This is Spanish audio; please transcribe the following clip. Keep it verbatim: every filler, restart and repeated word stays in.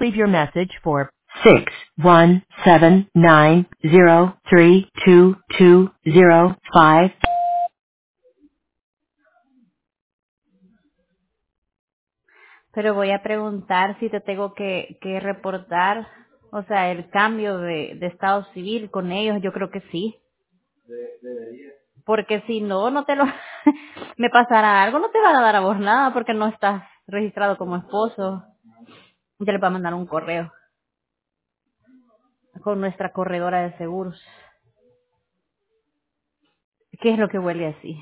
leave your message for six one seven nine zero three two two zero five. Pero voy a preguntar si te tengo que, que reportar, o sea, el cambio de, de estado civil con ellos, yo creo que sí. Porque si no, no te lo, me pasará algo, no te van a dar a vos nada porque no estás registrado como esposo. Ya les va a mandar un correo con nuestra corredora de seguros. ¿Qué es lo que huele así?